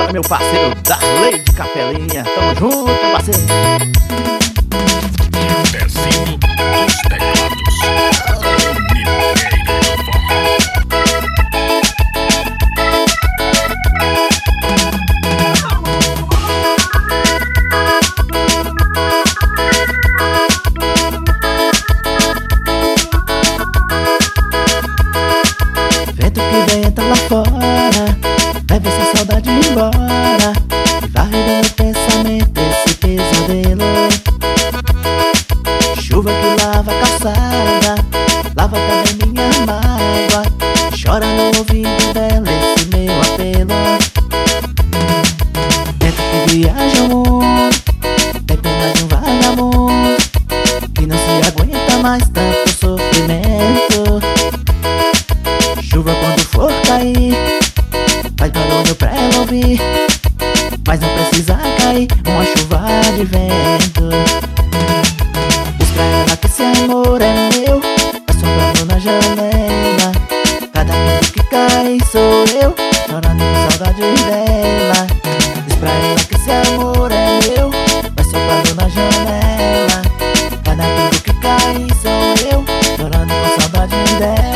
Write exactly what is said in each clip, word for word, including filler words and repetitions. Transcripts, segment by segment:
para meu parceiro Darley de Capelinha. Tamo junto, meu parceiro. Pezinho dos teclados. Vento que venta lá fora, leva essa saudade embora e varre do meu pensamento esse pesadelo. Chuva que lava a calçada, lava também minha mágoa, chora no ouvido dela esse meu apelo. Vento que viaja o mundo, tem pena de um vagabundo que não se aguenta mais tanto sofrimento. Chuva quando for cair, faz barulho pra ela ouvir, mas não precisa cair uma chuva de vento. Diz pra ela que esse amor é meu, tá soprando na janela. Cada vez que cai sou eu, chorando com saudade dela. Diz pra ela que esse amor é meu, vai soprando na janela. Cada vez que cai sou eu, chorando com saudade dela.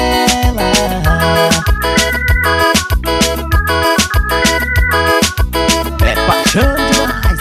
Paixão demais.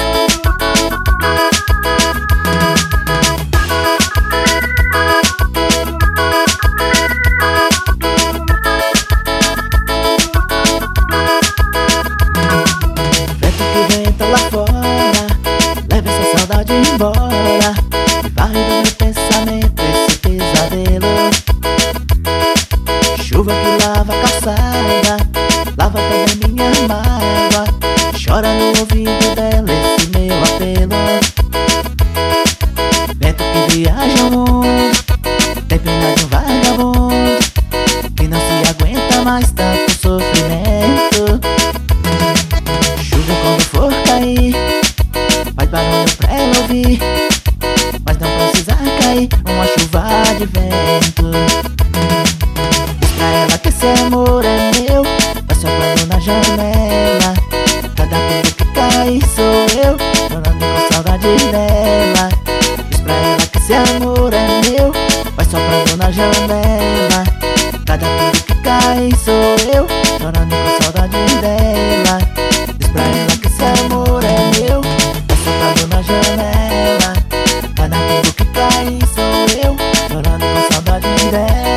Vento que venta lá fora, leva essa saudade embora e varre do meu pensamento esse pesadelo. Chuva que lava a calçada, lava também minha mágoa, chora no ouvido dela esse meu apelo. Vento que viaja o mundo, tem pena de um vagabundo que não se aguenta mais tanto sofrimento. Chuva quando for cair, faz barulho pra ela ouvir, mas não precisa cair uma chuva de vento. Diz pra ela que esse amor é meu, vai soprando na janela. Cada vez que cai sou eu, chorando com saudade dela. Diz pra ela que esse amor é meu, vai soprando na janela. Cada vez que cai sou eu, chorando com saudade dela. Diz pra ela que esse amor é meu, vai soprando na janela. Cada vez que cai sou eu, chorando com saudade dela.